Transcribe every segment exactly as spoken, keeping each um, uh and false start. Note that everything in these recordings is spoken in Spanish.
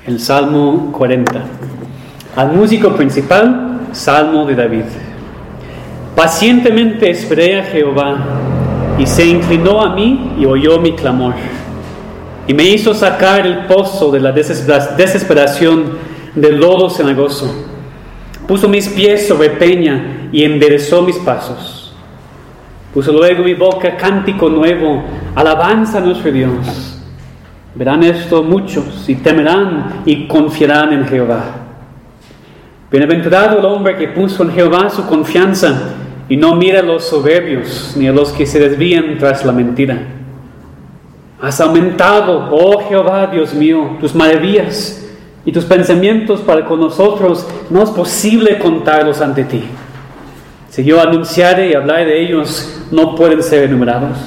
El Salmo cuarenta. Al músico principal, Salmo de David. Pacientemente esperé a Jehová, y se inclinó a mí y oyó mi clamor, y me hizo sacar el pozo de la desesperación del lodo cenagoso. Puso mis pies sobre peña y enderezó mis pasos. Puso luego mi boca cántico nuevo, alabanza a nuestro Dios. Verán esto muchos y temerán y confiarán en Jehová. Bienaventurado el hombre que puso en Jehová su confianza y no mira a los soberbios ni a los que se desvían tras la mentira. Has aumentado, oh Jehová, Dios mío, tus maravillas y tus pensamientos para con nosotros, no es posible contarlos ante ti. Si yo anunciare y hablar de ellos, no pueden ser enumerados.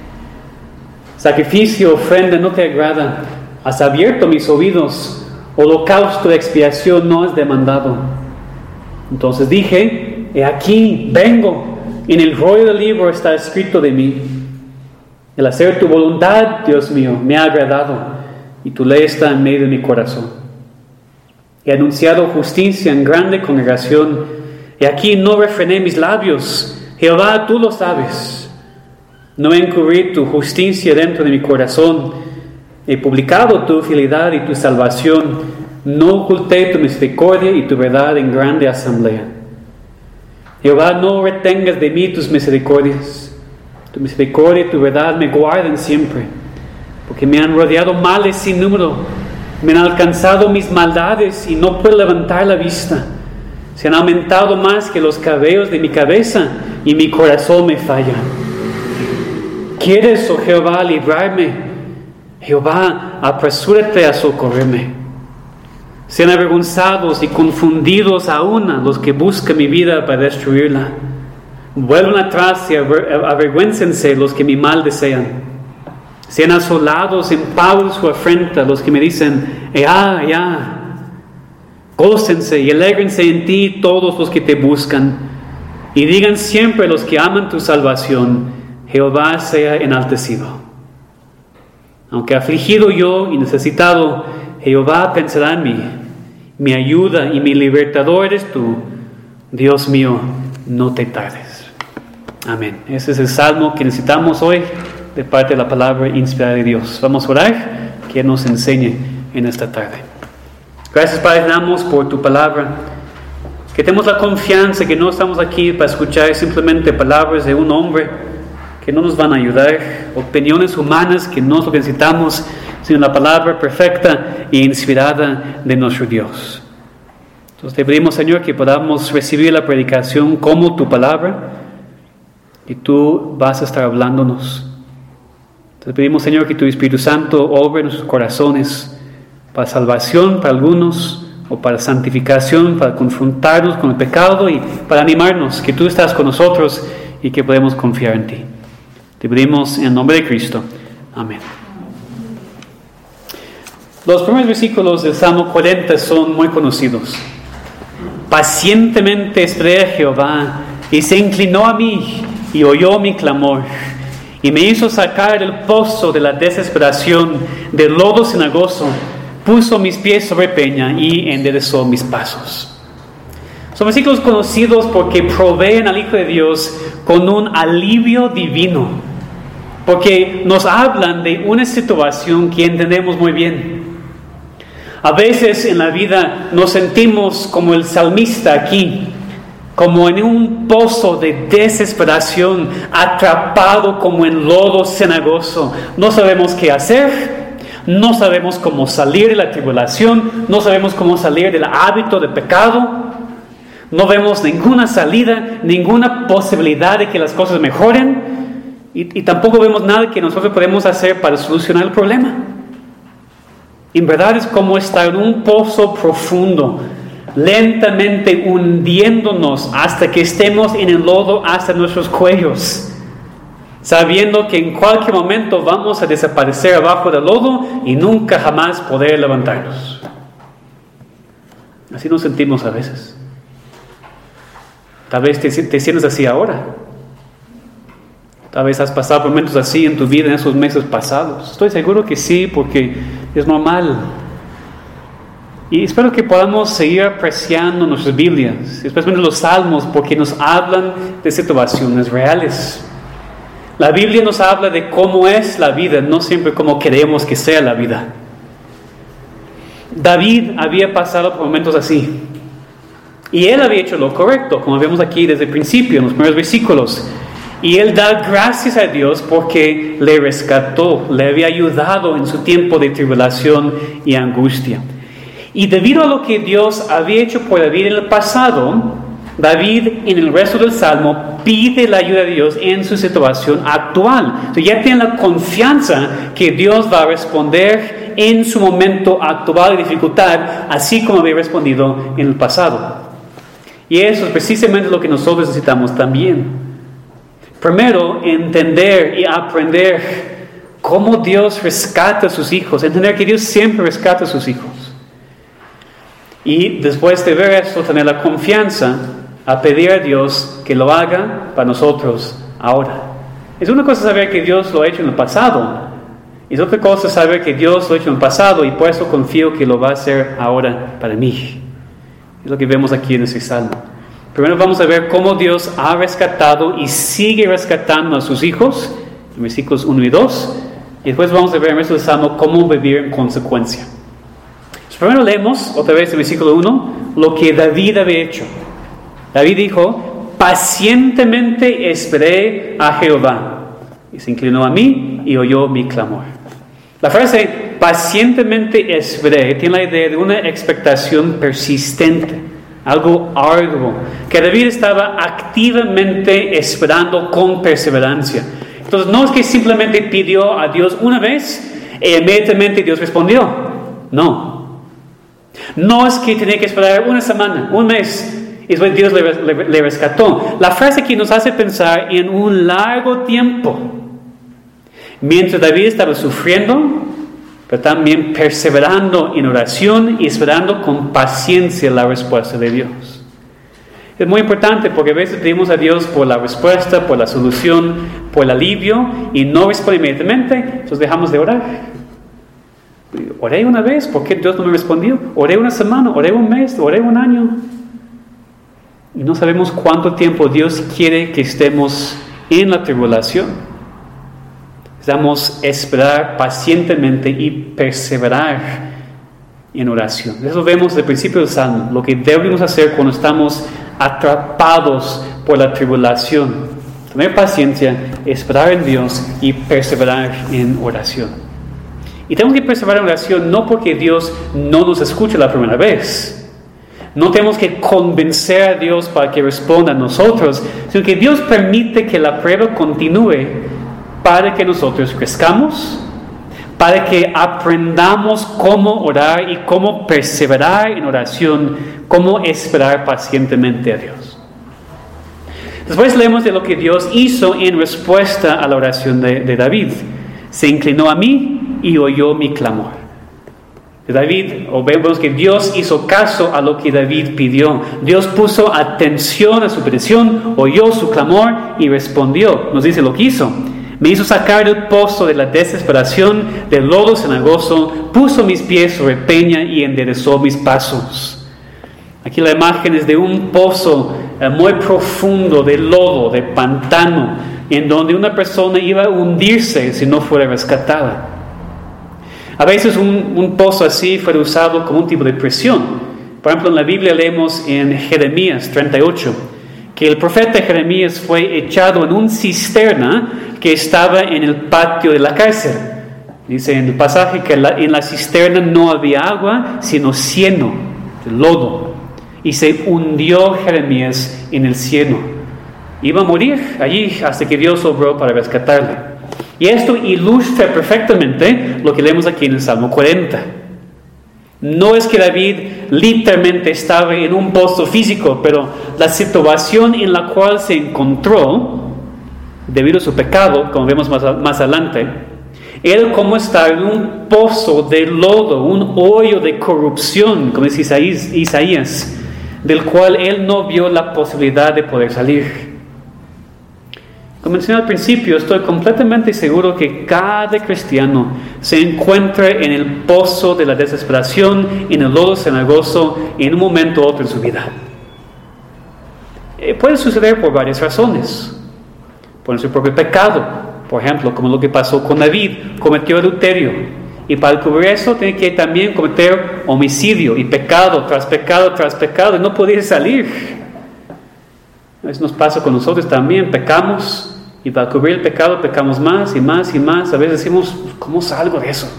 Sacrificio, ofrenda no te agrada. Has abierto mis oídos. Holocausto de expiación no has demandado. Entonces dije: he aquí, vengo. En el rollo del libro está escrito de mí. El hacer tu voluntad, Dios mío, me ha agradado, y tu ley está en medio de mi corazón. He anunciado justicia en grande congregación, y aquí no refrené mis labios. Jehová, tú lo sabes. No encubrí tu justicia dentro de mi corazón. He publicado tu fidelidad y tu salvación. No oculté tu misericordia y tu verdad en grande asamblea. Jehová, no retengas de mí tus misericordias. Tu misericordia y tu verdad me guarden siempre, porque me han rodeado males sin número. Me han alcanzado mis maldades y no puedo levantar la vista. Se han aumentado más que los cabellos de mi cabeza y mi corazón me falla. ¿Quieres, oh Jehová, librarme? Jehová, apresúrate a socorrerme. Sean avergonzados y confundidos aún a los que buscan mi vida para destruirla. Vuelvan atrás y aver- avergüéncense los que mi mal desean. Sean asolados en pago su afrenta los que me dicen: ya, ya. Gócense y alégrense en ti todos los que te buscan. Y digan siempre los que aman tu salvación: Jehová sea enaltecido. Aunque afligido yo y necesitado, Jehová pensará en mí. Mi ayuda y mi libertador eres tú. Dios mío, no te tardes. Amén. Ese es el salmo que necesitamos hoy de parte de la palabra inspirada de Dios. Vamos a orar, que nos enseñe en esta tarde. Gracias, Padre, damos por tu palabra. Que tenemos la confianza que no estamos aquí para escuchar simplemente palabras de un hombre que no nos van a ayudar, opiniones humanas que no es lo que necesitamos, sino la palabra perfecta e inspirada de nuestro Dios. Entonces te pedimos, Señor, que podamos recibir la predicación como tu palabra, y tú vas a estar hablándonos. Te pedimos, Señor, que tu Espíritu Santo obre en nuestros corazones para salvación para algunos, o para santificación, para confrontarnos con el pecado y para animarnos que tú estás con nosotros y que podemos confiar en ti. Te pedimos en el nombre de Cristo. Amén. Los primeros versículos del Salmo cuarenta son muy conocidos. Pacientemente esperé a Jehová, y se inclinó a mí y oyó mi clamor, y me hizo sacar del pozo de la desesperación, del lodo cenagoso. Puso mis pies sobre peña y enderezó mis pasos. Son versículos conocidos porque proveen al Hijo de Dios con un alivio divino, porque nos hablan de una situación que entendemos muy bien. A veces en la vida nos sentimos como el salmista aquí, como en un pozo de desesperación, atrapado como en lodo cenagoso. No sabemos qué hacer. No sabemos cómo salir de la tribulación, no sabemos cómo salir del hábito de pecado, no vemos ninguna salida, ninguna posibilidad de que las cosas mejoren, y, y tampoco vemos nada que nosotros podemos hacer para solucionar el problema. En verdad es como estar en un pozo profundo, lentamente hundiéndonos hasta que estemos en el lodo hasta nuestros cuellos, sabiendo que en cualquier momento vamos a desaparecer abajo del lodo y nunca jamás poder levantarnos. Así nos sentimos a veces. Tal vez te, te sientes así ahora. Tal vez has pasado por momentos así en tu vida en esos meses pasados. Estoy seguro que sí, porque es normal. Y espero que podamos seguir apreciando nuestras Biblias, especialmente los Salmos, porque nos hablan de situaciones reales. La Biblia nos habla de cómo es la vida, no siempre cómo queremos que sea la vida. David había pasado por momentos así. Y él había hecho lo correcto, como vemos aquí desde el principio, en los primeros versículos. Y él da gracias a Dios porque le rescató, le había ayudado en su tiempo de tribulación y angustia. Y debido a lo que Dios había hecho por David en el pasado, David en el resto del Salmo pide la ayuda de Dios en su situación actual. Entonces ya tiene la confianza que Dios va a responder en su momento actual de dificultad, así como había respondido en el pasado. Y eso es precisamente lo que nosotros necesitamos también. Primero, entender y aprender cómo Dios rescata a sus hijos, entender que Dios siempre rescata a sus hijos. Y después de ver esto, tener la confianza a pedir a Dios que lo haga para nosotros ahora. Es una cosa saber que Dios lo ha hecho en el pasado. Es otra cosa saber que Dios lo ha hecho en el pasado y por eso confío que lo va a hacer ahora para mí. Es lo que vemos aquí en ese salmo. Primero vamos a ver cómo Dios ha rescatado y sigue rescatando a sus hijos, en versículos uno y dos. Y después vamos a ver en el resto del salmo cómo vivir en consecuencia. Primero leemos otra vez el versículo uno, lo que David había hecho. David dijo, pacientemente esperé a Jehová, y se inclinó a mí y oyó mi clamor. La frase, pacientemente esperé, tiene la idea de una expectación persistente, algo arduo, que David estaba activamente esperando con perseverancia. Entonces no es que simplemente pidió a Dios una vez e inmediatamente Dios respondió. No. No es que tenía que esperar una semana, un mes, y después Dios le, le, le rescató. La frase aquí nos hace pensar en un largo tiempo. Mientras David estaba sufriendo, pero también perseverando en oración y esperando con paciencia la respuesta de Dios. Es muy importante porque a veces pedimos a Dios por la respuesta, por la solución, por el alivio, y no responde inmediatamente, entonces dejamos de orar. Oré una vez, ¿por qué Dios no me respondió? Oré una semana, oré un mes, oré un año. Y no sabemos cuánto tiempo Dios quiere que estemos en la tribulación. Necesitamos esperar pacientemente y perseverar en oración. Eso vemos desde el principio del Salmo, lo que debemos hacer cuando estamos atrapados por la tribulación. Tener paciencia, esperar en Dios y perseverar en oración. Y tenemos que perseverar en oración no porque Dios no nos escuche la primera vez. No tenemos que convencer a Dios para que responda a nosotros, sino que Dios permite que la prueba continúe para que nosotros crezcamos, para que aprendamos cómo orar y cómo perseverar en oración, cómo esperar pacientemente a Dios. Después leemos de lo que Dios hizo en respuesta a la oración de, de David. Se inclinó a mí y oyó mi clamor. David, o vemos que Dios hizo caso a lo que David pidió. Dios puso atención a su petición, oyó su clamor y respondió. Nos dice lo que hizo. Me hizo sacar del pozo de la desesperación, del lodo cenagoso, puso mis pies sobre peña y enderezó mis pasos. Aquí la imagen es de un pozo eh, muy profundo de lodo, de pantano, en donde una persona iba a hundirse si no fuera rescatada. A veces un, un pozo así fue usado como un tipo de prisión. Por ejemplo, en la Biblia leemos en Jeremías treinta y ocho que el profeta Jeremías fue echado en una cisterna que estaba en el patio de la cárcel. Dice en el pasaje que la, en la cisterna no había agua, sino cieno, lodo. Y se hundió Jeremías en el cieno. Iba a morir allí hasta que Dios obró para rescatarle. Y esto ilustra perfectamente lo que leemos aquí en el Salmo cuarenta. No es que David literalmente estaba en un pozo físico, pero la situación en la cual se encontró, debido a su pecado, como vemos más, más adelante, era como estar en un pozo de lodo, un hoyo de corrupción, como dice Isaías, Isaías, del cual él no vio la posibilidad de poder salir. Como mencioné al principio, estoy completamente seguro que cada cristiano se encuentra en el pozo de la desesperación, en el lodo cenagoso, en un momento u otro en su vida. Eh, puede suceder por varias razones. Por su propio pecado, por ejemplo, como lo que pasó con David, cometió adulterio. Y para cubrir eso, tiene que también cometer homicidio y pecado tras pecado tras pecado, y no poder salir. A veces nos pasa con nosotros también, pecamos. Y para cubrir el pecado pecamos más y más y más. A veces decimos, ¿cómo salgo de eso?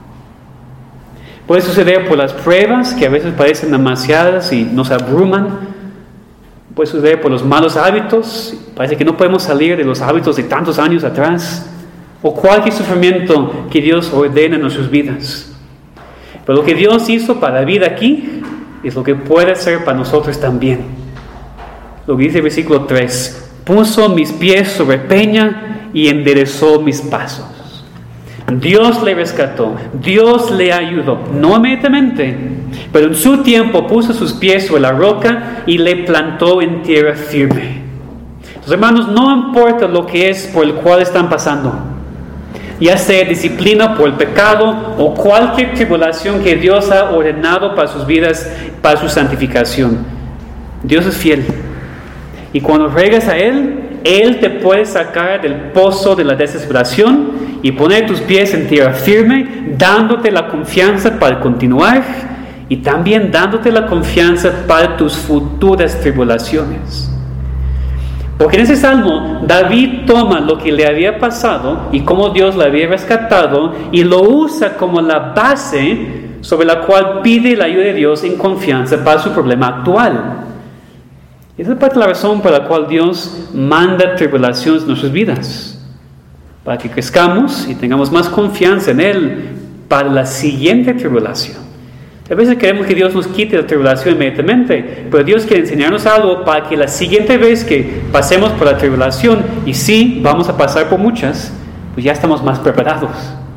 Puede suceder por las pruebas que a veces parecen demasiadas y nos abruman. Puede suceder por los malos hábitos. Parece que no podemos salir de los hábitos de tantos años atrás. O cualquier sufrimiento que Dios ordena en nuestras vidas. Pero lo que Dios hizo para David aquí es lo que puede hacer para nosotros también. Lo que dice el versículo tres. Puso mis pies sobre peña y enderezó mis pasos. Dios le rescató, Dios le ayudó, no inmediatamente, pero en su tiempo puso sus pies sobre la roca y le plantó en tierra firme. Entonces, hermanos, no importa lo que es por el cual están pasando, ya sea disciplina por el pecado o cualquier tribulación que Dios ha ordenado para sus vidas, para su santificación. Dios es fiel. Y cuando regresas a Él, Él te puede sacar del pozo de la desesperación y poner tus pies en tierra firme, dándote la confianza para continuar y también dándote la confianza para tus futuras tribulaciones. Porque en ese salmo, David toma lo que le había pasado y cómo Dios le había rescatado y lo usa como la base sobre la cual pide la ayuda de Dios en confianza para su problema actual. Esa es parte de la razón por la cual Dios manda tribulaciones en nuestras vidas, para que crezcamos y tengamos más confianza en Él para la siguiente tribulación. A veces queremos que Dios nos quite la tribulación inmediatamente, pero Dios quiere enseñarnos algo para que la siguiente vez que pasemos por la tribulación, y sí, vamos a pasar por muchas, pues ya estamos más preparados.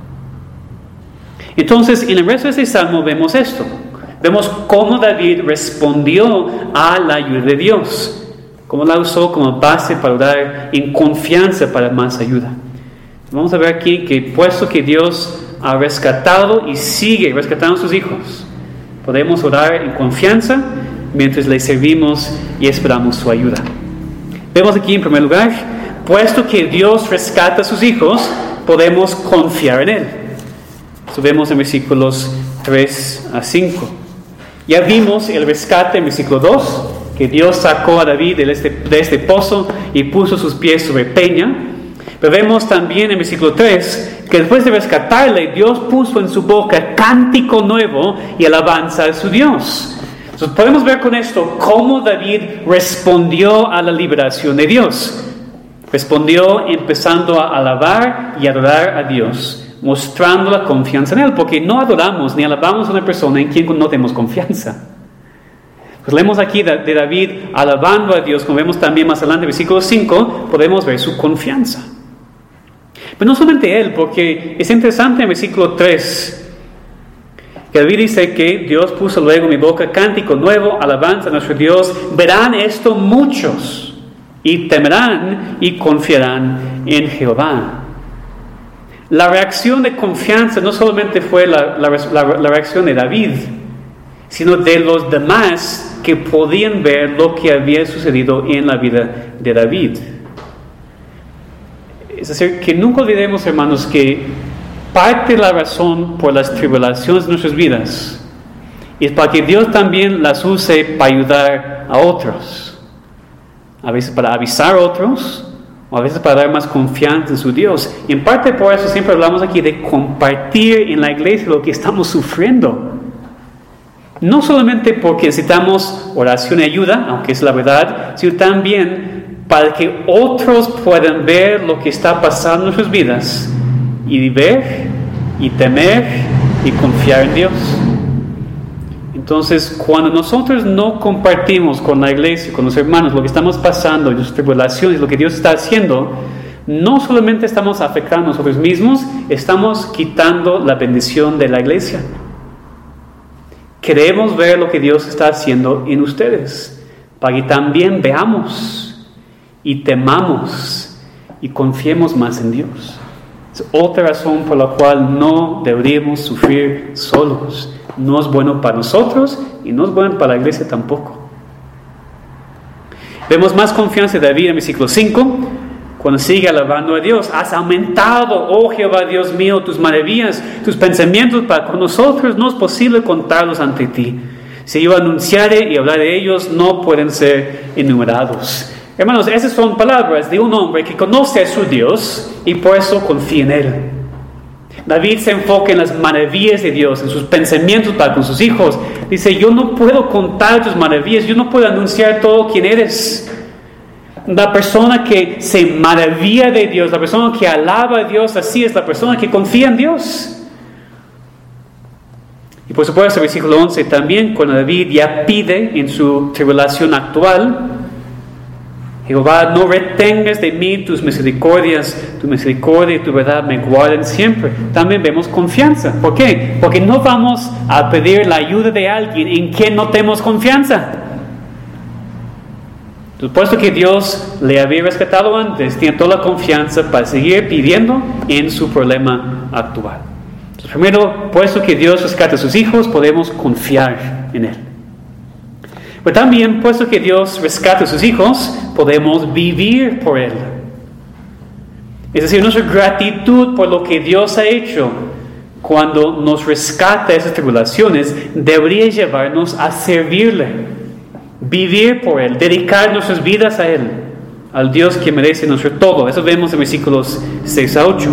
Entonces, en el resto de este salmo vemos esto. Vemos cómo David respondió a la ayuda de Dios, cómo la usó como base para orar en confianza para más ayuda. Vamos a ver aquí que puesto que Dios ha rescatado y sigue rescatando a sus hijos, podemos orar en confianza mientras le servimos y esperamos su ayuda. Vemos aquí en primer lugar, puesto que Dios rescata a sus hijos, podemos confiar en Él. Eso vemos en versículos tres a cinco. Ya vimos el rescate en versículo dos, que Dios sacó a David de este, de este pozo y puso sus pies sobre peña. Pero vemos también en versículo tres, que después de rescatarle, Dios puso en su boca cántico nuevo y alabanza a su Dios. Entonces podemos ver con esto cómo David respondió a la liberación de Dios. Respondió empezando a alabar y adorar a Dios, mostrando la confianza en Él, porque no adoramos ni alabamos a una persona en quien no tenemos confianza. Pues leemos aquí de David alabando a Dios, como vemos también más adelante, versículo cinco, podemos ver su confianza. Pero no solamente Él, porque es interesante en versículo tres, que David dice que Dios puso luego en mi boca cántico nuevo, alabanza a nuestro Dios. Verán esto muchos y temerán y confiarán en Jehová. La reacción de confianza no solamente fue la, la, la, la reacción de David, sino de los demás que podían ver lo que había sucedido en la vida de David. Es decir, que nunca olvidemos, hermanos, que parte de la razón por las tribulaciones de nuestras vidas es para que Dios también las use para ayudar a otros. A veces para avisar a otros, o a veces para dar más confianza en su Dios. Y en parte por eso siempre hablamos aquí de compartir en la iglesia lo que estamos sufriendo. No solamente porque necesitamos oración y ayuda, aunque es la verdad, sino también para que otros puedan ver lo que está pasando en nuestras vidas y ver y temer y confiar en Dios. Entonces, cuando nosotros no compartimos con la iglesia, con los hermanos, lo que estamos pasando, las tribulaciones, lo que Dios está haciendo, no solamente estamos afectando a nosotros mismos, estamos quitando la bendición de la iglesia. Queremos ver lo que Dios está haciendo en ustedes, para que también veamos y temamos y confiemos más en Dios. Es otra razón por la cual no deberíamos sufrir solos. No es bueno para nosotros y no es bueno para la iglesia tampoco. Vemos más confianza de David en versículo cinco, cuando sigue alabando a Dios. Has aumentado, oh Jehová Dios mío, tus maravillas, tus pensamientos para con nosotros. No es posible contarlos ante ti. Si yo anunciare y hablar de ellos, no pueden ser enumerados. Hermanos, esas son palabras de un hombre que conoce a su Dios y por eso confía en Él. David se enfoca en las maravillas de Dios, en sus pensamientos para con sus hijos. Dice, yo no puedo contar tus maravillas, yo no puedo anunciar todo quién eres. La persona que se maravilla de Dios, la persona que alaba a Dios, así es la persona que confía en Dios. Y por supuesto, el versículo once también, cuando David ya pide en su tribulación actual, Jehová, no retengas de mí tus misericordias, tu misericordia y tu verdad me guarden siempre. También vemos confianza. ¿Por qué? Porque no vamos a pedir la ayuda de alguien en quien no tenemos confianza. Puesto que Dios le había rescatado antes, tiene toda la confianza para seguir pidiendo en su problema actual. Entonces, primero, puesto que Dios rescata a sus hijos, podemos confiar en Él. Pero también, puesto que Dios rescata a sus hijos, podemos vivir por Él. Es decir, nuestra gratitud por lo que Dios ha hecho cuando nos rescata de esas tribulaciones debería llevarnos a servirle, vivir por Él, dedicar nuestras vidas a Él, al Dios que merece nuestro todo. Eso vemos en versículos seis a ocho.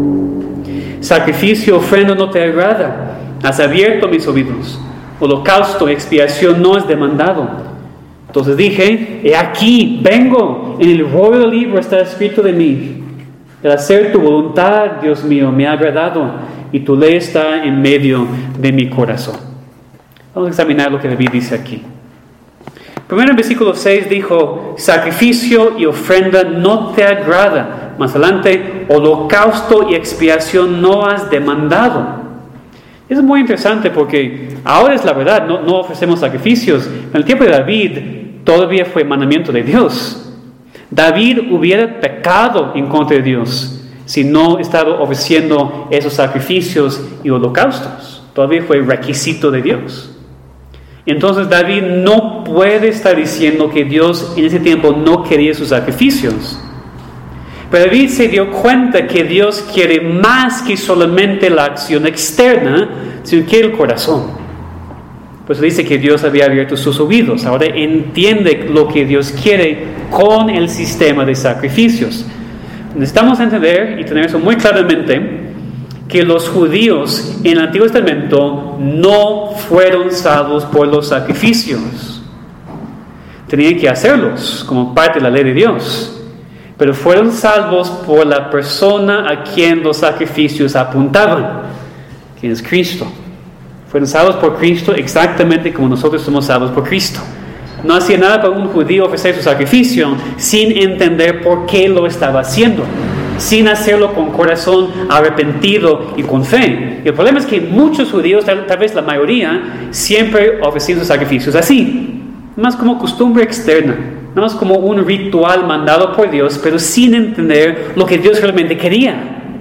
Sacrificio, ofrenda no te agrada, has abierto mis oídos. Holocausto, expiación no es demandado. Entonces dije, he aquí, vengo, en el rollo del libro está escrito de mí. El hacer tu voluntad, Dios mío, me ha agradado, y tu ley está en medio de mi corazón. Vamos a examinar lo que David dice aquí. Primero en versículo seis dijo, sacrificio y ofrenda no te agrada. Más adelante, holocausto y expiación no has demandado. Es muy interesante porque ahora es la verdad, no, no ofrecemos sacrificios. En el tiempo de David todavía fue mandamiento de Dios. David hubiera pecado en contra de Dios si no estaba ofreciendo esos sacrificios y holocaustos. Todavía fue requisito de Dios. Entonces David no puede estar diciendo que Dios en ese tiempo no quería sus sacrificios. Pero David se dio cuenta que Dios quiere más que solamente la acción externa, sino que el corazón. Pues dice que Dios había abierto sus oídos. Ahora entiende lo que Dios quiere con el sistema de sacrificios. Necesitamos entender y tener eso muy claramente, que los judíos en el Antiguo Testamento no fueron salvos por los sacrificios. Tenían que hacerlos como parte de la ley de Dios. Pero fueron salvos por la persona a quien los sacrificios apuntaban, que es Cristo. Fueron salvos por Cristo exactamente como nosotros somos salvos por Cristo. No hacía nada para un judío ofrecer su sacrificio sin entender por qué lo estaba haciendo, sin hacerlo con corazón arrepentido y con fe. Y el problema es que muchos judíos, tal, tal vez la mayoría, siempre ofrecían sus sacrificios así, más como costumbre externa, nada más como un ritual mandado por Dios, pero sin entender lo que Dios realmente quería.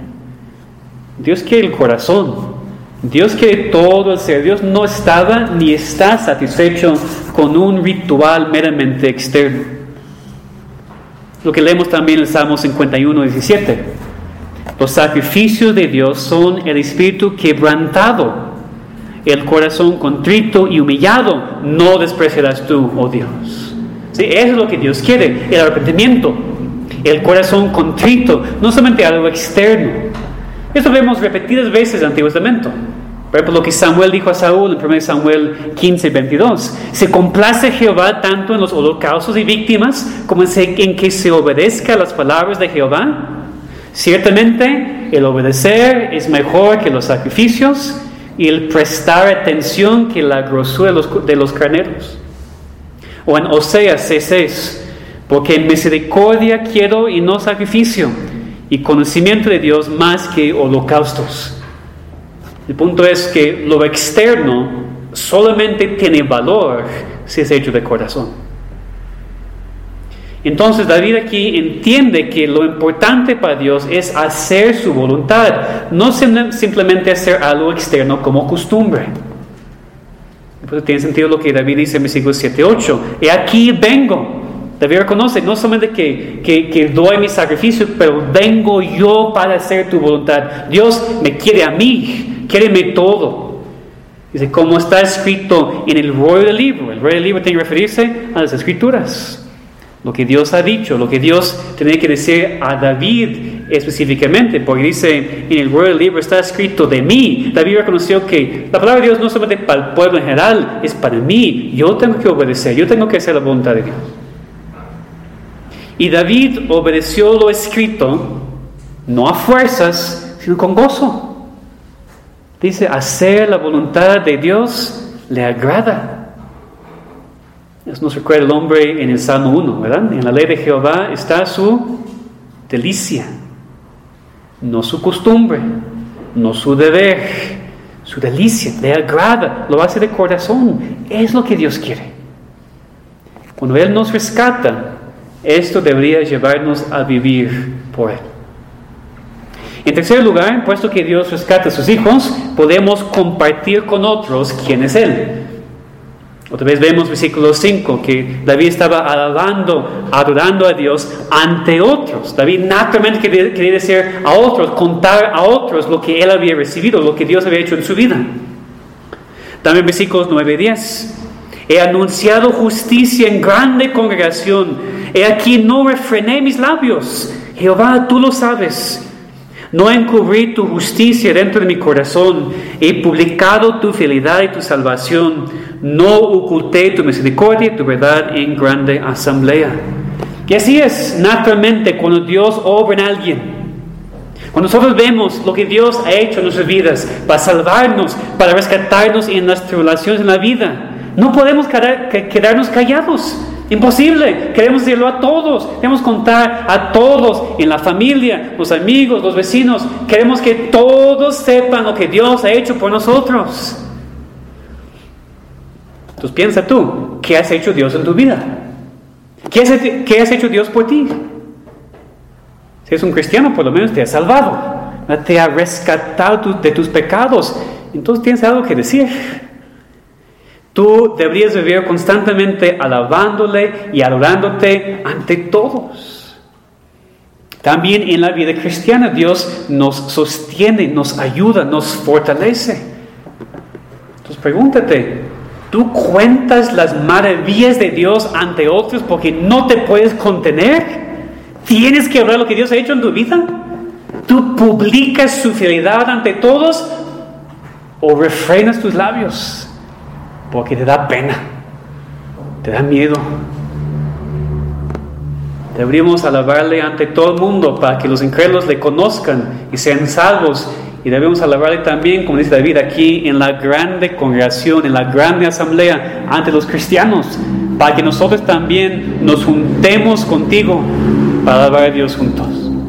Dios quiere el corazón. Dios quiere todo el ser. Dios no estaba ni está satisfecho con un ritual meramente externo. Lo que leemos también en el Salmo cincuenta y uno, diecisiete. Los sacrificios de Dios son el espíritu quebrantado, el corazón contrito y humillado no despreciarás tú, oh Dios. Sí, eso es lo que Dios quiere, el arrepentimiento, el corazón contrito, no solamente algo externo. Esto vemos repetidas veces en el Antiguo Testamento. Por ejemplo, lo que Samuel dijo a Saúl en primero Samuel quince, veintidós. Se complace Jehová tanto en los holocaustos y víctimas como en que se obedezca a las palabras de Jehová. Ciertamente, el obedecer es mejor que los sacrificios y el prestar atención que la grosura de los, de los carneros. O en Oseas seis seis, porque misericordia quiero y no sacrificio, y conocimiento de Dios más que holocaustos. El punto es que lo externo solamente tiene valor si es hecho de corazón. Entonces David aquí entiende que lo importante para Dios es hacer su voluntad, no simplemente hacer algo externo como costumbre. Entonces tiene sentido lo que David dice en versículos siete y ocho. He aquí vengo. David reconoce no solamente que, que, que doy mi sacrificio, pero vengo yo para hacer tu voluntad. Dios me quiere a mí, quiéreme todo. Dice, como está escrito en el rollo del libro. El rollo del libro tiene que referirse a las escrituras. Lo que Dios ha dicho, lo que Dios tenía que decir a David específicamente, porque dice en el rollo del libro está escrito de mí. David reconoció que la palabra de Dios no solamente para el pueblo en general, es para mí. Yo tengo que obedecer, yo tengo que hacer la voluntad de Dios. Y David obedeció lo escrito, no a fuerzas, sino con gozo. Dice, hacer la voluntad de Dios le agrada. Eso nos recuerda el hombre en el Salmo uno, ¿verdad? En la ley de Jehová está su delicia, no su costumbre, no su deber, su delicia, le agrada, lo hace de corazón, es lo que Dios quiere. Cuando Él nos rescata, esto debería llevarnos a vivir por Él. En tercer lugar, puesto que Dios rescata a sus hijos, podemos compartir con otros quién es Él. Otra vez vemos versículo cinco, que David estaba alabando, adorando a Dios ante otros. David naturalmente quería, quería decir a otros, contar a otros lo que él había recibido, lo que Dios había hecho en su vida. También versículos nueve y diez. He anunciado justicia en grande congregación. He aquí no refrené mis labios. Jehová, tú lo sabes. No encubrí tu justicia dentro de mi corazón. He publicado tu fidelidad y tu salvación. No oculté tu misericordia y tu verdad en grande asamblea. Y así es naturalmente cuando Dios obra en alguien. Cuando nosotros vemos lo que Dios ha hecho en nuestras vidas para salvarnos, para rescatarnos en las tribulaciones en la vida, no podemos quedarnos callados. Imposible. Queremos decirlo a todos. Queremos contar a todos en la familia, los amigos, los vecinos. Queremos que todos sepan lo que Dios ha hecho por nosotros. Entonces piensa tú, ¿qué has hecho Dios en tu vida? ¿Qué has, qué has hecho Dios por ti? Si eres un cristiano, por lo menos te ha salvado, te ha rescatado de tus pecados. Entonces tienes algo que decir. Tú deberías vivir constantemente alabándole y adorándote ante todos. También en la vida cristiana Dios nos sostiene, nos ayuda, nos fortalece. Entonces pregúntate, ¿tú cuentas las maravillas de Dios ante otros porque no te puedes contener? ¿Tienes que hablar lo que Dios ha hecho en tu vida? ¿Tú publicas su fidelidad ante todos o refrenas tus labios? Porque te da pena, te da miedo. Deberíamos alabarle ante todo el mundo para que los incrédulos le conozcan y sean salvos. Y debemos alabarle también, como dice David, aquí en la grande congregación, en la grande asamblea, ante los cristianos, para que nosotros también nos juntemos contigo para alabar a Dios juntos.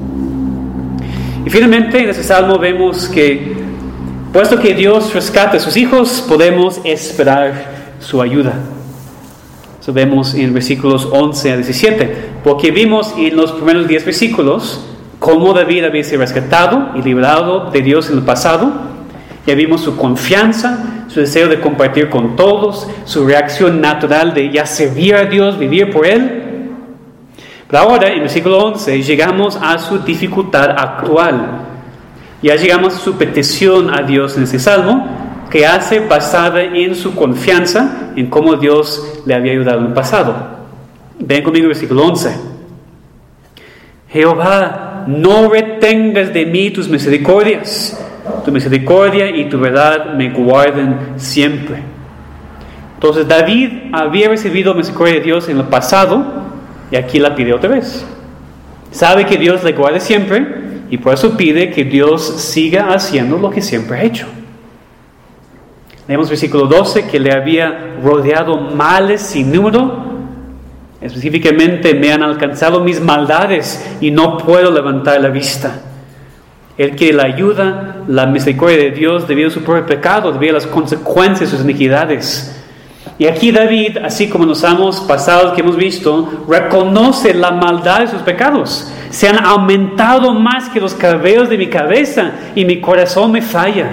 Y finalmente en este salmo vemos que puesto que Dios rescata a sus hijos, podemos esperar su ayuda. Eso vemos en versículos once a diecisiete. Porque vimos en los primeros diez versículos cómo David había sido rescatado y librado de Dios en el pasado. Ya vimos su confianza, su deseo de compartir con todos, su reacción natural de ya servir a Dios, vivir por Él. Pero ahora, en versículo once, llegamos a su dificultad actual. Ya llegamos a su petición a Dios en este salmo, que hace basada en su confianza en cómo Dios le había ayudado en el pasado. Ven conmigo versículo once. Jehová, no retengas de mí tus misericordias. Tu misericordia y tu verdad me guarden siempre. Entonces David había recibido misericordia de Dios en el pasado y aquí la pide otra vez. Sabe que Dios le guarde siempre y por eso pide que Dios siga haciendo lo que siempre ha hecho. Leemos versículo doce, que le había rodeado males sin número. Específicamente, me han alcanzado mis maldades y no puedo levantar la vista. Él quiere la ayuda, la misericordia de Dios debido a su propio pecado, debido a las consecuencias de sus iniquidades. Y aquí David, así como en los salmos pasados que hemos visto, reconoce la maldad de sus pecados. Se han aumentado más que los cabellos de mi cabeza y mi corazón me falla.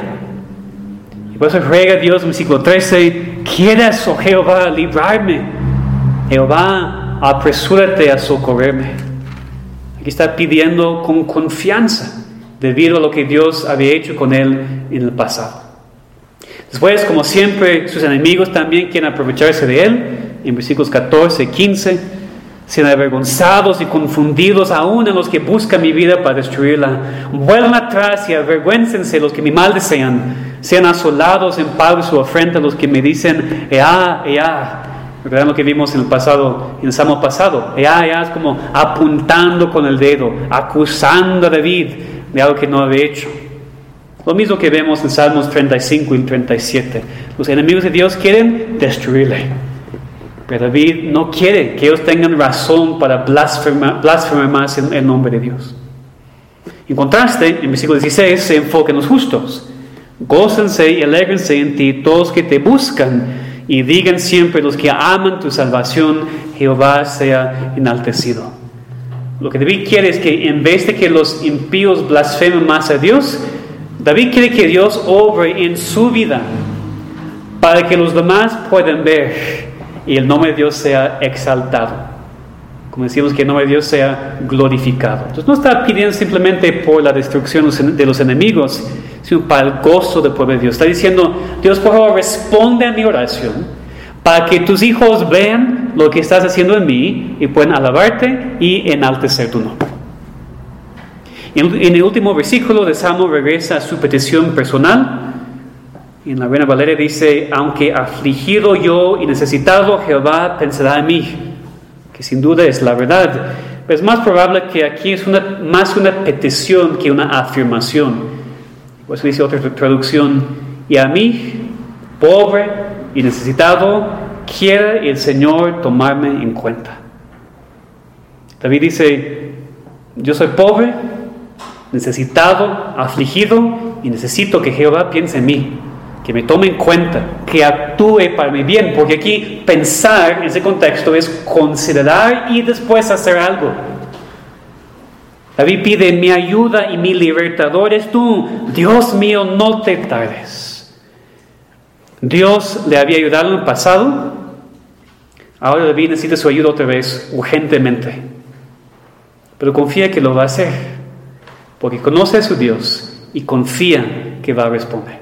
Y por eso ruega a Dios en versículo trece, ¿quieres, oh Jehová, librarme? Jehová, apresúrate a socorrerme. Aquí está pidiendo con confianza, debido a lo que Dios había hecho con él en el pasado. Después, como siempre, sus enemigos también quieren aprovecharse de él. En versículos catorce y quince, sean avergonzados y confundidos aún en los que buscan mi vida para destruirla. Vuelvan atrás y avergüéncense los que mi mal desean. Sean asolados en pago de su ofrenda los que me dicen, ea, ea. ¿Recuerdan lo que vimos en el pasado, en el salmo pasado? Ea, ea es como apuntando con el dedo, acusando a David de algo que no había hecho. Lo mismo que vemos en Salmos treinta y cinco y treinta y siete. Los enemigos de Dios quieren destruirle. Pero David no quiere que ellos tengan razón para blasfemar, blasfemar más en el nombre de Dios. En contraste, en versículo dieciséis se enfoca en los justos. Gócense y alégrense en ti todos que te buscan, y digan siempre los que aman tu salvación, Jehová sea enaltecido. Lo que David quiere es que en vez de que los impíos blasfemen más a Dios, David quiere que Dios obre en su vida para que los demás puedan ver y el nombre de Dios sea exaltado. Como decimos, que el nombre de Dios sea glorificado. Entonces no está pidiendo simplemente por la destrucción de los enemigos, sino para el gozo del pueblo de Dios. Está diciendo, Dios, por favor, responde a mi oración para que tus hijos vean lo que estás haciendo en mí y puedan alabarte y enaltecer tu nombre. En el último versículo de Salmo regresa a su petición personal. En la Reina Valera dice, aunque afligido yo y necesitado, Jehová pensará en mí, que sin duda es la verdad. Pero es más probable que aquí es una, más una petición que una afirmación. Por eso dice otra traducción, y a mí, pobre y necesitado, quiere el Señor tomarme en cuenta. David dice, yo soy pobre, necesitado, afligido, y necesito que Jehová piense en mí, que me tome en cuenta, que actúe para mi bien, porque aquí pensar en ese contexto es considerar y después hacer algo. David pide, mi ayuda y mi libertador es tú, Dios mío, no te tardes. Dios le había ayudado en el pasado, ahora David necesita su ayuda otra vez, urgentemente, pero confía que lo va a hacer, porque conoce a su Dios y confía que va a responder.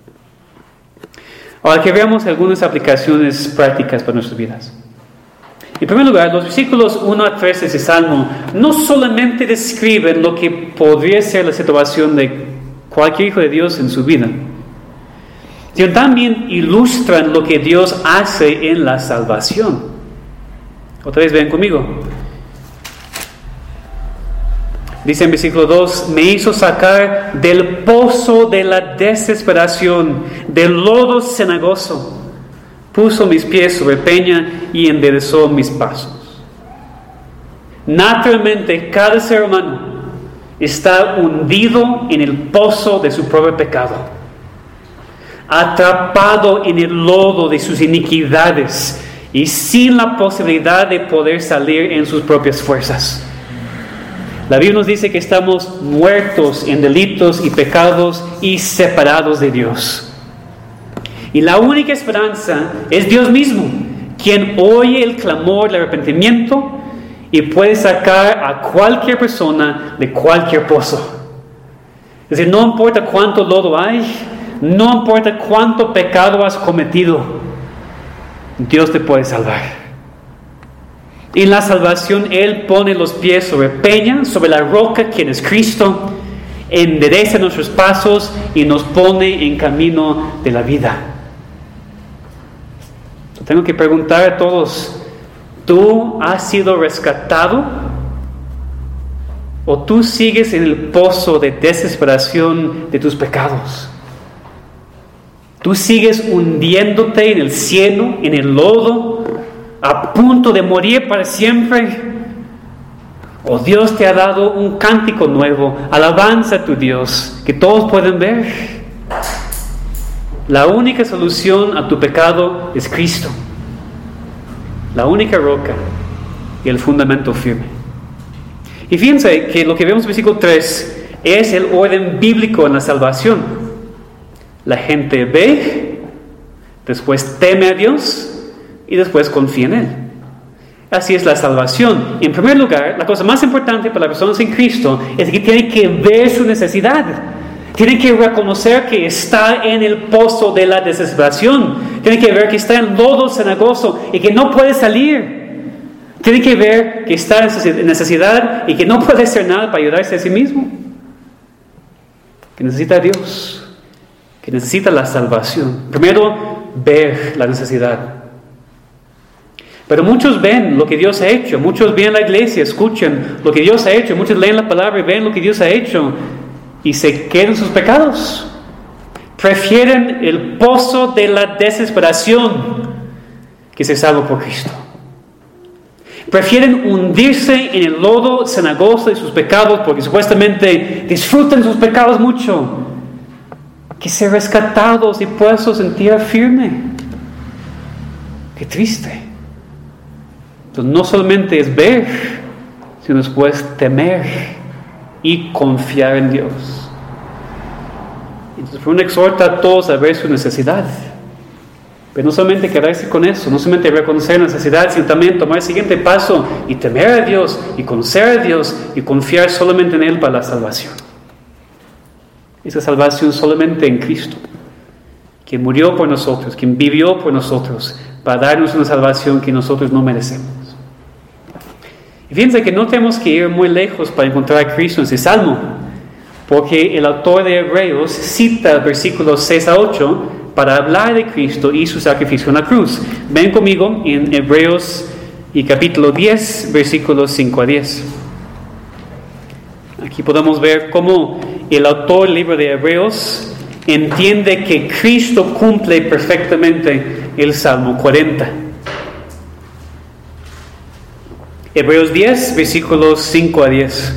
Ahora que veamos algunas aplicaciones prácticas para nuestras vidas. En primer lugar, los versículos uno a tres de ese salmo no solamente describen lo que podría ser la situación de cualquier hijo de Dios en su vida, sino también ilustran lo que Dios hace en la salvación. Otra vez ven conmigo. Dice en versículo dos, me hizo sacar del pozo de la desesperación, del lodo cenagoso. Puso mis pies sobre peña y enderezó mis pasos. Naturalmente, cada ser humano está hundido en el pozo de su propio pecado, atrapado en el lodo de sus iniquidades y sin la posibilidad de poder salir en sus propias fuerzas. La Biblia nos dice que estamos muertos en delitos y pecados y separados de Dios. Y la única esperanza es Dios mismo, quien oye el clamor del arrepentimiento y puede sacar a cualquier persona de cualquier pozo. Es decir, no importa cuánto lodo hay, no importa cuánto pecado has cometido, Dios te puede salvar. En la salvación Él pone los pies sobre peña, sobre la roca, quien es Cristo, endereza nuestros pasos y nos pone en camino de la vida. Tengo que preguntar a todos, ¿tú has sido rescatado? ¿O tú sigues en el pozo de desesperación de tus pecados? ¿Tú sigues hundiéndote en el cieno, en el lodo, a punto de morir para siempre? ¿O Dios te ha dado un cántico nuevo, alabanza a tu Dios, que todos pueden ver? La única solución a tu pecado es Cristo. la única roca y el fundamento firme. Y fíjense que lo que vemos en versículo tres es el orden bíblico en la salvación. La gente ve, después teme a Dios y después confía en Él. Así es la salvación. En primer lugar, la cosa más importante para las personas en Cristo es que tienen que ver su necesidad. Tienen que reconocer que está en el pozo de la desesperación. Tienen que ver que está en lodo cenagoso y que no puede salir. Tienen que ver que está en necesidad y que no puede hacer nada para ayudarse a sí mismo. Que necesita a Dios. Que necesita la salvación. Primero, ver la necesidad. Pero muchos ven lo que Dios ha hecho. Muchos ven la iglesia, escuchan lo que Dios ha hecho. Muchos leen la palabra y ven lo que Dios ha hecho. Y se quedan en sus pecados. Prefieren el pozo de la desesperación que ser salvo por Cristo. Prefieren hundirse en el lodo cenagoso de sus pecados porque supuestamente disfrutan sus pecados mucho, que ser rescatados y puestos en tierra firme. Qué triste. Entonces no solamente es ver, sino después temer y confiar en Dios. Entonces uno exhorta a todos a ver su necesidad. Pero no solamente quedarse con eso, no solamente reconocer la necesidad, sino también tomar el siguiente paso y temer a Dios y conocer a Dios y confiar solamente en Él para la salvación. Esa salvación solamente en Cristo, quien murió por nosotros, quien vivió por nosotros, para darnos una salvación que nosotros no merecemos. Y fíjense que no tenemos que ir muy lejos para encontrar a Cristo en ese salmo, porque el autor de Hebreos cita versículos seis a ocho para hablar de Cristo y su sacrificio en la cruz. Ven conmigo en Hebreos y capítulo diez, versículos cinco a diez. Aquí podemos ver cómo el autor del libro de Hebreos entiende que Cristo cumple perfectamente el Salmo cuarenta. Hebreos diez, versículos cinco a diez.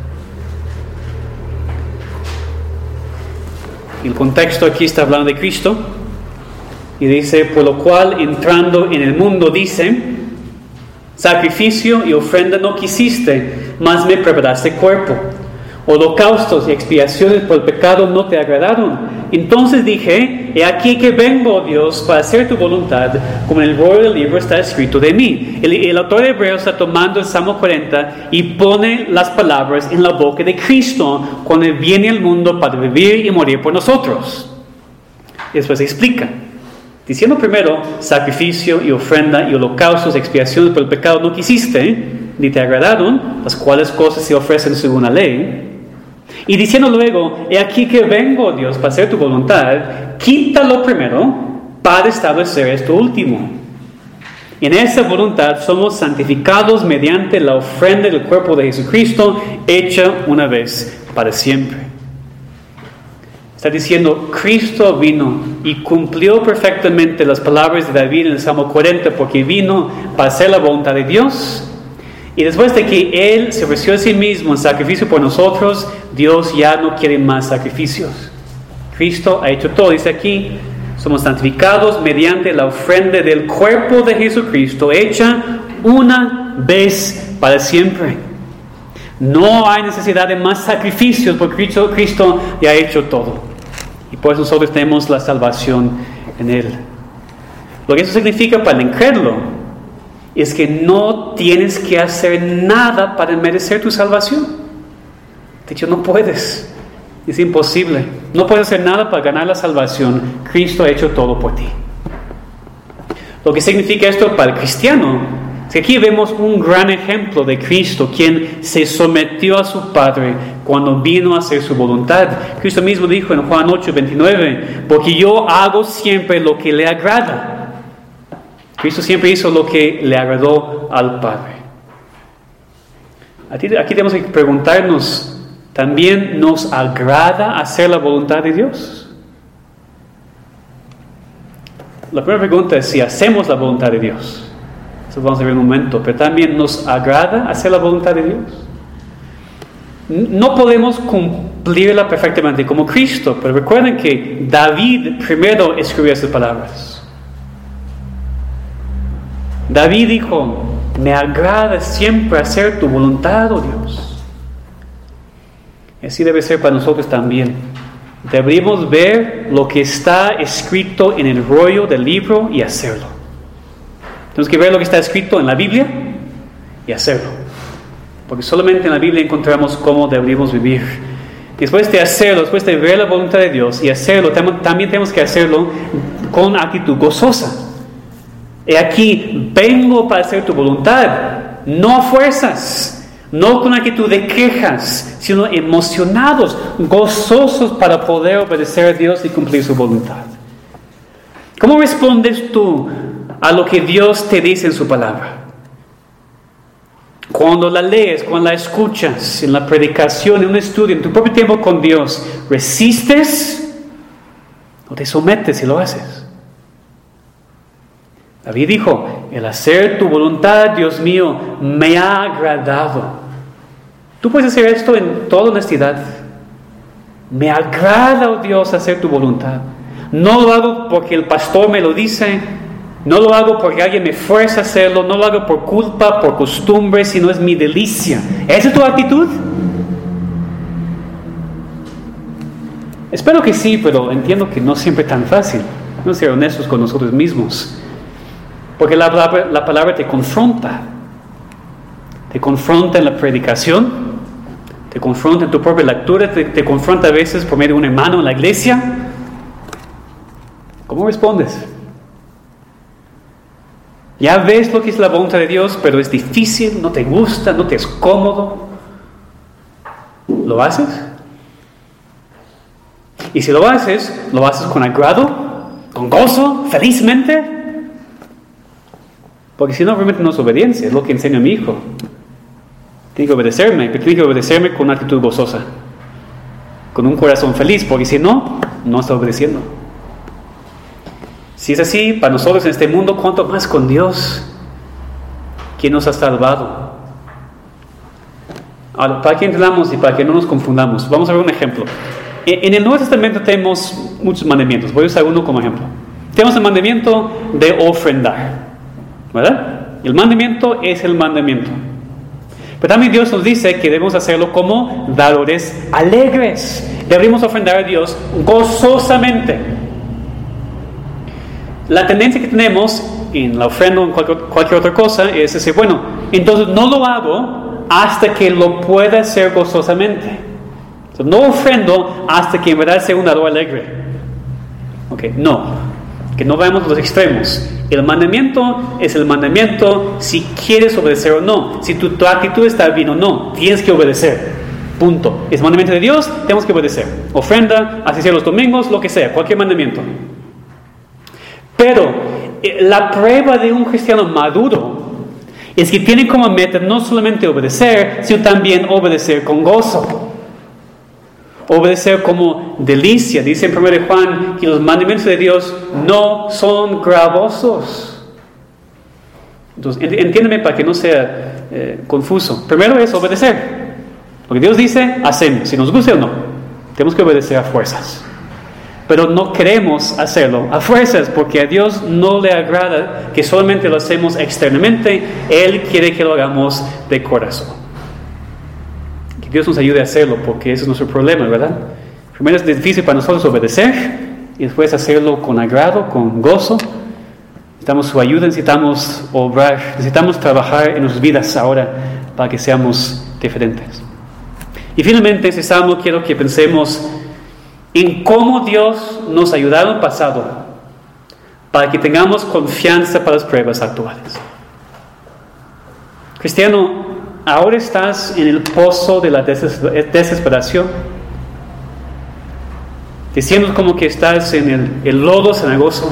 El contexto aquí está hablando de Cristo y dice: por lo cual entrando en el mundo dice, sacrificio y ofrenda no quisiste, mas me preparaste cuerpo. Holocaustos y expiaciones por el pecado no te agradaron. Entonces dije, he aquí que vengo, Dios, para hacer tu voluntad, como en el rollo del libro está escrito de mí. El, el autor de Hebreos está tomando el Salmo cuarenta y pone las palabras en la boca de Cristo cuando Él viene al mundo para vivir y morir por nosotros. Después explica, diciendo primero, sacrificio y ofrenda y holocaustos, expiaciones por el pecado no quisiste, ni te agradaron, las cuales cosas se ofrecen según la ley. Y diciendo luego, he aquí que vengo, Dios, para hacer tu voluntad, quítalo primero para establecer esto último. En esa voluntad somos santificados mediante la ofrenda del cuerpo de Jesucristo, hecha una vez para siempre. Está diciendo, Cristo vino y cumplió perfectamente las palabras de David en el Salmo cuarenta, porque vino para hacer la voluntad de Dios. Y después de que Él se ofreció a sí mismo en sacrificio por nosotros, Dios ya no quiere más sacrificios. Cristo ha hecho todo. Dice aquí, somos santificados mediante la ofrenda del cuerpo de Jesucristo, hecha una vez para siempre. No hay necesidad de más sacrificios, porque Cristo, Cristo ya ha hecho todo. Y por eso nosotros tenemos la salvación en Él. Lo que eso significa para el incrédulo es que no tienes que hacer nada para merecer tu salvación. De hecho, no puedes. Es imposible. No puedes hacer nada para ganar la salvación. Cristo ha hecho todo por ti. Lo que significa esto para el cristiano es que aquí vemos un gran ejemplo de Cristo, quien se sometió a su Padre cuando vino a hacer su voluntad. Cristo mismo dijo en Juan ocho, veintinueve, porque yo hago siempre lo que le agrada. Cristo siempre hizo lo que le agradó al Padre. Aquí, aquí tenemos que preguntarnos, ¿también nos agrada hacer la voluntad de Dios? La primera pregunta es si hacemos la voluntad de Dios. Eso vamos a ver en un momento. Pero también nos agrada hacer la voluntad de Dios. No podemos cumplirla perfectamente como Cristo, pero recuerden que David primero escribió esas palabras. David dijo, me agrada siempre hacer tu voluntad, oh Dios. Y así debe ser para nosotros también. Deberíamos ver lo que está escrito en el rollo del libro y hacerlo. Tenemos que ver lo que está escrito en la Biblia y hacerlo. Porque solamente en la Biblia encontramos cómo deberíamos vivir. Después de hacerlo, después de ver la voluntad de Dios y hacerlo, también tenemos que hacerlo con actitud gozosa. He aquí, vengo para hacer tu voluntad, no a fuerzas, no con actitud de quejas, sino emocionados, gozosos para poder obedecer a Dios y cumplir su voluntad. ¿Cómo respondes tú a lo que Dios te dice en su palabra? Cuando la lees, cuando la escuchas, en la predicación, en un estudio, en tu propio tiempo con Dios, ¿resistes o te sometes y lo haces? David dijo, el hacer tu voluntad, Dios mío, me ha agradado. Tú puedes hacer esto en toda honestidad. Me agrada, oh Dios, hacer tu voluntad. No lo hago porque el pastor me lo dice, no lo hago porque alguien me fuerza a hacerlo, no lo hago por culpa, por costumbre, sino es mi delicia. ¿Esa es tu actitud? Espero que sí, pero entiendo que no siempre es tan fácil. Vamos a ser honestos con nosotros mismos. Porque la palabra, la palabra te confronta. Te confronta en la predicación, te confronta en tu propia lectura, te, te confronta a veces por medio de un hermano en la iglesia. ¿Cómo respondes? Ya ves lo que es la voluntad de Dios, pero es difícil, no te gusta, no te es cómodo. ¿Lo haces? Y si lo haces, ¿lo haces con agrado, con gozo, felizmente? Porque si no, realmente no es obediencia, es lo que enseña a mi hijo. Tiene que obedecerme, pero tiene que obedecerme con una actitud gozosa, con un corazón feliz, porque si no, no está obedeciendo. Si es así, para nosotros en este mundo, ¿cuánto más con Dios, quien nos ha salvado? Ahora, para que entendamos y para que no nos confundamos, vamos a ver un ejemplo. En el Nuevo Testamento tenemos muchos mandamientos. Voy a usar uno como ejemplo. Tenemos el mandamiento de ofrendar, ¿verdad? El mandamiento es el mandamiento. Pero también Dios nos dice que debemos hacerlo como dadores alegres. Debemos ofrendar a Dios gozosamente. La tendencia que tenemos en la ofrenda o en cualquier, cualquier otra cosa es decir, bueno, entonces no lo hago hasta que lo pueda hacer gozosamente. Entonces, no ofrendo hasta que en verdad sea un dador alegre. Ok, no. Que no vayamos a los extremos. El mandamiento es el mandamiento si quieres obedecer o no. Si tu, tu actitud está bien o no, tienes que obedecer. Punto. Es mandamiento de Dios, tenemos que obedecer. Ofrenda, asistir los domingos, lo que sea, cualquier mandamiento. Pero la prueba de un cristiano maduro es que tiene como meta no solamente obedecer, sino también obedecer con gozo. Obedecer como delicia. Dice en primero de Juan que los mandamientos de Dios no son gravosos. Entonces, entiéndeme para que no sea eh, confuso. Primero es obedecer. Porque Dios dice, hacemos. Si nos gusta o no, tenemos que obedecer a fuerzas. Pero no queremos hacerlo a fuerzas, porque a Dios no le agrada que solamente lo hacemos externamente. Él quiere que lo hagamos de corazón. Que Dios nos ayude a hacerlo, porque ese es nuestro problema, ¿verdad? Primero es difícil para nosotros obedecer, y después hacerlo con agrado, con gozo. Necesitamos su ayuda, necesitamos obrar, necesitamos trabajar en nuestras vidas ahora para que seamos diferentes. Y finalmente, este salmo quiero que pensemos en cómo Dios nos ha ayudado en el pasado para que tengamos confianza para las pruebas actuales. Cristiano, ahora estás en el pozo de la desesperación. Te sientes como que estás en el, el lodo cenagoso.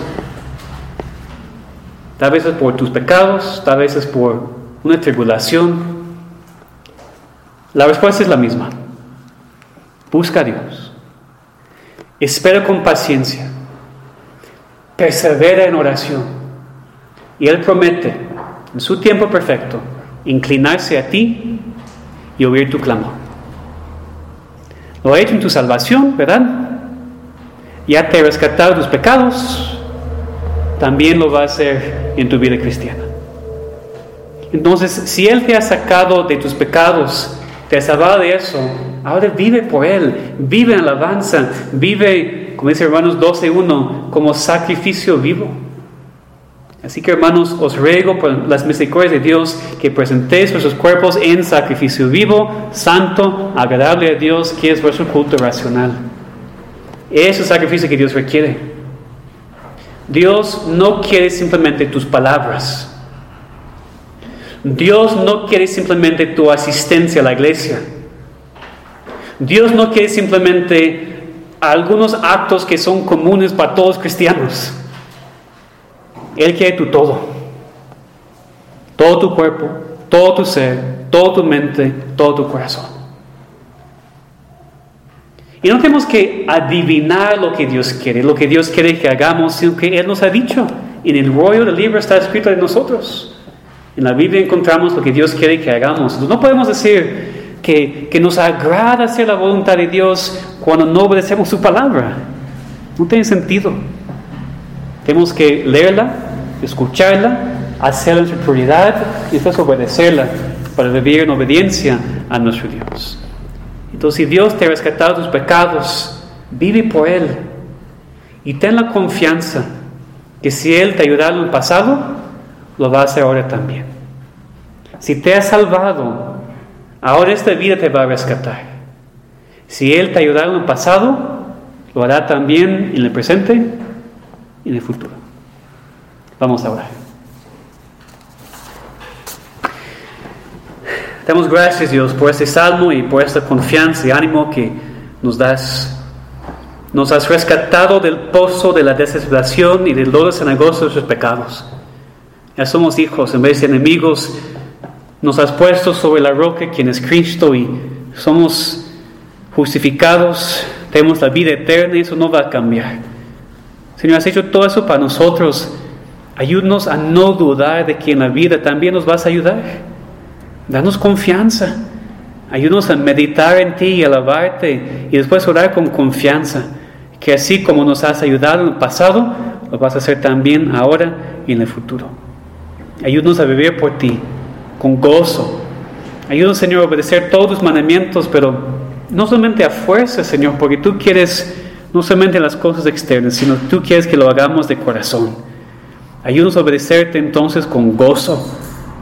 Tal vez es por tus pecados, tal vez es por una tribulación. La respuesta es la misma. Busca a Dios. Espera con paciencia. Persevera en oración. Y Él promete, en su tiempo perfecto, inclinarse a ti y oír tu clamor. Lo ha hecho en tu salvación, ¿verdad? Ya te ha rescatado de tus pecados. También lo va a hacer en tu vida cristiana. Entonces, si Él te ha sacado de tus pecados, te ha salvado de eso, ahora vive por Él, vive en alabanza, vive, como dice Romanos doce uno, como sacrificio vivo. Así que, hermanos, os ruego por las misericordias de Dios que presentéis vuestros cuerpos en sacrificio vivo, santo, agradable a Dios, que es vuestro culto racional. Es el sacrificio que Dios requiere. Dios no quiere simplemente tus palabras. Dios no quiere simplemente tu asistencia a la iglesia. Dios no quiere simplemente algunos actos que son comunes para todos los cristianos. Él quiere tu todo. Todo tu cuerpo, todo tu ser, toda tu mente, todo tu corazón. Y no tenemos que adivinar lo que Dios quiere, lo que Dios quiere que hagamos, sino que Él nos ha dicho. En el rollo del libro está escrito de nosotros. En la Biblia encontramos lo que Dios quiere que hagamos. Entonces, no podemos decir que, que nos agrada hacer la voluntad de Dios cuando no obedecemos su palabra. No tiene sentido. Tenemos que leerla, escucharla, hacerla en su prioridad y después obedecerla para vivir en obediencia a nuestro Dios. Entonces, si Dios te ha rescatado de tus pecados, vive por Él y ten la confianza que si Él te ha ayudado en el pasado, lo va a hacer ahora también. Si te ha salvado, ahora esta vida te va a rescatar. Si Él te ha ayudado en el pasado, lo hará también en el presente y en el futuro. Vamos a orar. Damos gracias, Dios, por este salmo y por esta confianza y ánimo que nos das. Nos has rescatado del pozo de la desesperación y del lodo cenagoso de nuestros pecados. Ya somos hijos en vez de enemigos. Nos has puesto sobre la roca, quien es Cristo, y somos justificados. Tenemos la vida eterna y eso no va a cambiar. Señor, has hecho todo eso para nosotros. Ayúdanos a no dudar de que en la vida también nos vas a ayudar. Danos confianza. Ayúdanos a meditar en ti y alabarte y después orar con confianza. Que así como nos has ayudado en el pasado, lo vas a hacer también ahora y en el futuro. Ayúdanos a vivir por ti, con gozo. Ayúdanos, Señor, a obedecer todos tus mandamientos, pero no solamente a fuerza, Señor, porque tú quieres no solamente las cosas externas, sino tú quieres que lo hagamos de corazón. Ayúdanos a obedecerte entonces con gozo.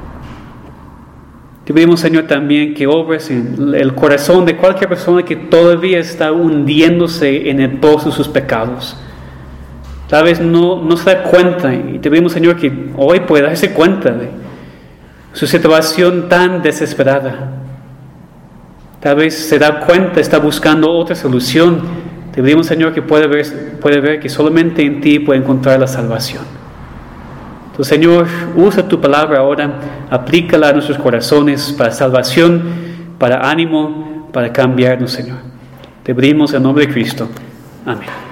Te pedimos, Señor, también que obres en el corazón de cualquier persona que todavía está hundiéndose en el pozo de sus pecados. Tal vez no, no se da cuenta, y te pedimos, Señor, que hoy pueda darse cuenta de su situación tan desesperada. Tal vez se da cuenta, está buscando otra solución. Te pedimos, Señor, que puede ver, puede ver que solamente en ti puede encontrar la salvación. Entonces, Señor, usa tu palabra ahora, aplícala a nuestros corazones para salvación, para ánimo, para cambiarnos, Señor. Te pedimos en nombre de Cristo. Amén.